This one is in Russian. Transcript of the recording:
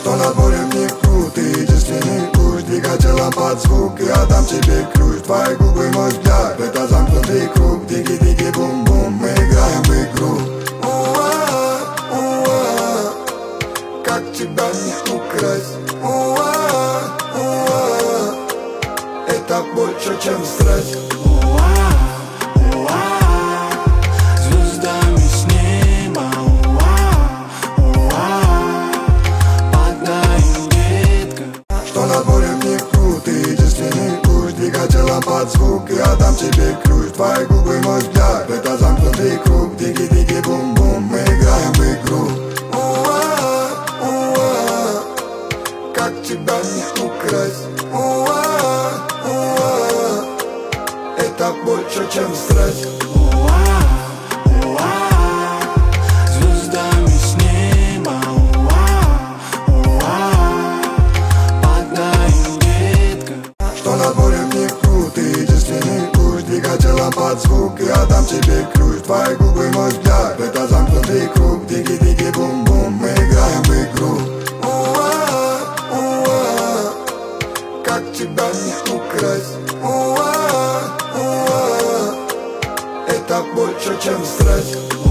Что на дворе в них пруд, ты единственный ключ. Двигай телом под звук, я дам тебе ключ. Твои губы, мой взгляд, это замкнутый круг. Диги-диги, бум-бум, мы играем в игру. Уа, уа, как тебя не украсть. Уа, уа, это больше, чем стресс. Звездами с неба, падаем редко. Что на дворе в них пруд, ты единственный ключ. Двигай телом под звук, я дам тебе ключ. Твои губы, мой взгляд, это замкнутый круг. Диги-диги, бум-бум, мы играем в игру. Уа, уа, как тебя не украсть. Уа, уа, это больше, чем стресс. Звездами с неба, падаем редко. Что на дворе в них пруд, ты единственный ключ. Двигай телом под звук, я дам тебе ключ. Твои губы, мой взгляд, это замкнутый круг. Диги-диги, бум-бум, мы играем в игру. Уа, уа, как тебя не украсть. Уа, уа, это больше, чем стресс.